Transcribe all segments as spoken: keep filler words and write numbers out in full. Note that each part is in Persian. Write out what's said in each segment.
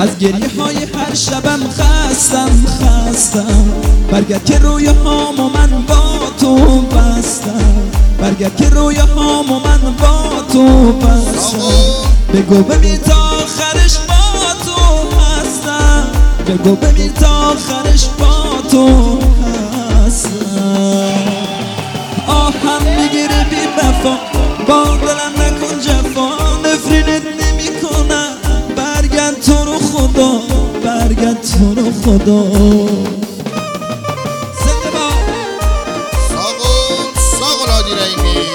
از گریه های هر شبم خستم خستم برگرد که روی هامو من با تو بستم برگرد که روی هامو من با تو بستم بگو بمیر تا آخرش با تو هستم بگو بمیر تا آخرش با تو هستم آهم میگیره بی وفا با دلم نکن جفا نفرینت نمی کنم برگرد تو رو خدا برگرد تو رو خدا زنده با ساقون ساقون هادی رحیمی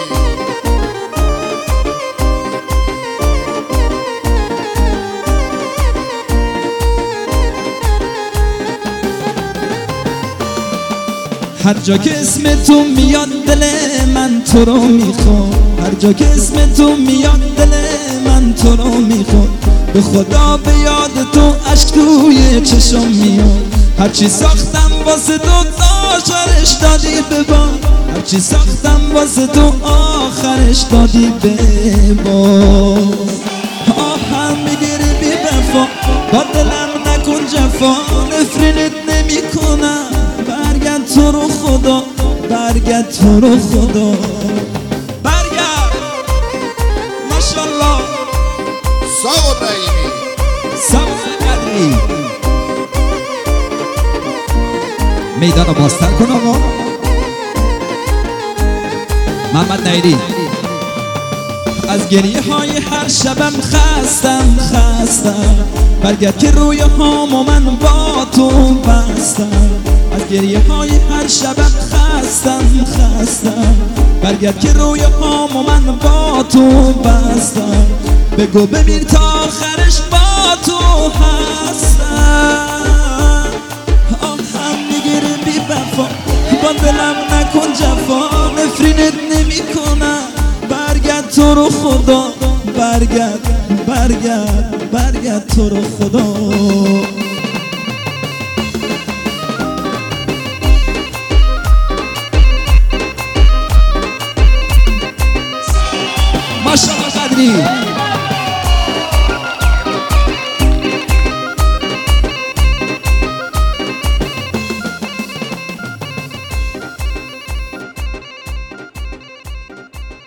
هر جا که اسم تو میاد دل من تو رو میخواد هر جا که اسم تو میاد دل من تو رو میخواد به خدا به یاد تو عشق توی چشم میاد هرچی ساختم واسه تو آخرش دادی به باد هرچی ساختم واسه تو آخرش دادی به باد آهم میگیری بی وفا با دلم نکن جفا نفرینت نمی کنم برگرد تو رو خدا برگرد تو رو خدا برگرد ماشالله ساقون رحیمی ساقون قدری میدان رو بازتر کن آقا محمد نیری از گریه های هر شبم خستم خستم برگرد که روی هامو من با تو بستم از گریه های هر شبم خستم خستم برگرد که روی هامو من با تو بستم بگو بمیر تا آخرش با تو هستم آهم میگیره بی وفا با دلم نکن جفا نفرینت نمی کنم برگرد تو رو خدا برگرد برگرد برگرد تو رو خدا ماشاءالله قدری